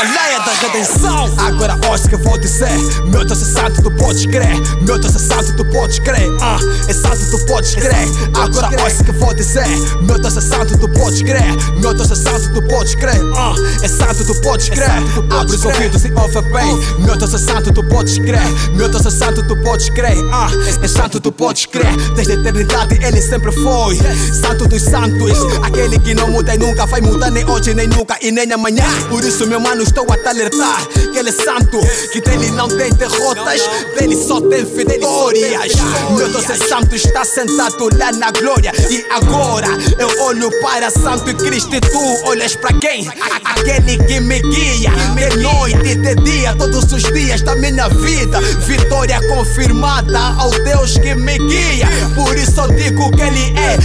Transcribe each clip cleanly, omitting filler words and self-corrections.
baleia da redenção. Agora ouça que eu vou dizer: meu Deus é santo, tu podes crer. Meu Deus é santo, tu podes crer. É santo, tu podes crer. Agora ouça que eu vou dizer: meu Deus é santo, tu podes crer. Meu Deus é santo, tu podes crer. É santo, tu podes crer. Abre os ouvidos e ouve bem. Meu Deus é santo, tu podes crer. Meu Deus é santo, tu podes crer. É santo, tu podes crer. Desde a eternidade ele sempre foi santo dos santos, aquele que não muda e nunca vai mudar, nem hoje, nem nunca e nem amanhã. Por isso, meu mano, estou a te alertar que ele é santo, que dele não tem derrotas, dele só tem vitórias. Meu Deus é santo, está sentado lá na glória. E agora eu olho para Santo Cristo e tu olhas para quem? Aquele que me guia de noite e de dia, todos os dias da minha vida. Vitória confirmada ao Deus que me guia. Por isso eu digo que ele é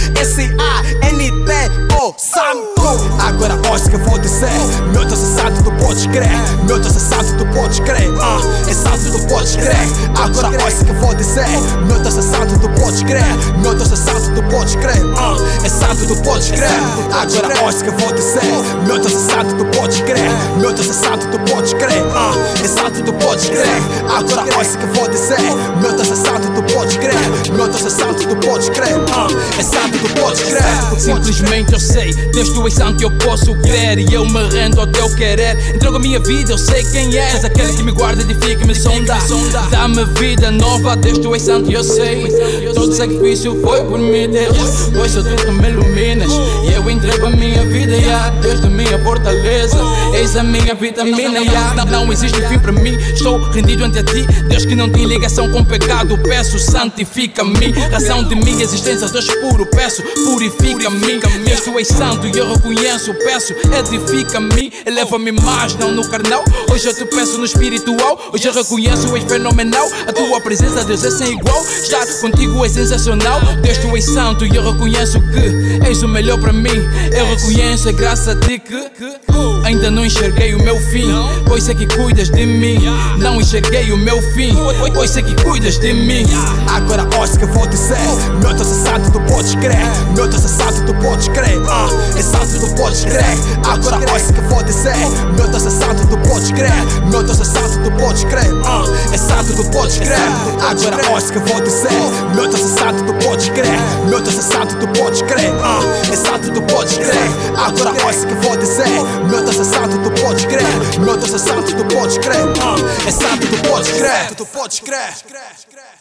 S-A-N-T-O, santo. Agora ouça que eu vou dizer: meu Deus é santo, tu podes crer. Meu Deus é santo, tu podes crer. É santo, tu podes crer. Agora ouça que eu vou dizer: meu Deus é santo, tu podes crer. Meu Deus é santo, tu podes crer. É santo, tu podes crer. Agora ouça que eu vou dizer: meu Deus é santo, tu podes crer. Meu Deus é santo, tu podes crer. É santo, tu podes crer. Agora ouça que eu vou dizer: meu Deus é santo, tu podes crer. Meu Deus é santo, tu podes crer. É santo, tu podes crer. Simplesmente eu sei, Deus, tu és santo e eu posso crer. E eu me rendo ao teu querer. Entrego a minha vida, eu sei quem és. Aquele que me guarda, edifica e me sonda. Dá-me vida nova, Deus, tu és santo e eu sei. Todo sacrifício foi por mim, Deus, pois sou tu que me iluminas. E eu entrego a minha vida, Deus da minha fortaleza. Eis a minha vitamina, não existe fim para mim. Estou rendido ante a ti, Deus que não tem ligação com pecado. Peço, santifica-me, razão de minha existência, Deus puro. Peço, purifica-me, Deus, tu és santo e eu reconheço. Peço, edifica-me, eleva-me mais, não no carnal. Hoje eu te peço no espiritual, hoje eu reconheço, és fenomenal. A tua presença, Deus, é sem igual. Estar contigo é sensacional. Deus, tu és santo e eu reconheço que és o melhor para mim. Eu reconheço, é graças a ti que ainda não enxerguei o meu fim, pois é que cuidas de mim. Não enxerguei o meu fim, pois é que cuidas de mim. Agora ouça que eu vou dizer: meu Deus é santo, tu podes crer. Meu Deus é santo, tu podes crer. É santo, tu podes crer. Agora ouça que eu vou dizer: meu Deus é santo, tu podes crer. Meu Deus é santo, tu podes crer. É santo, tu podes crer. Agora ouça que eu vou dizer: meu Deus é santo, tu podes crer. Meu Deus é santo, tu podes crer. É santo, tu podes crer. Agora ouça que eu vou dizer: meu Deus é santo, tu podes crer. Meu Deus é santo, tu podes crer. É santo, tu podes crer. Tu podes crer.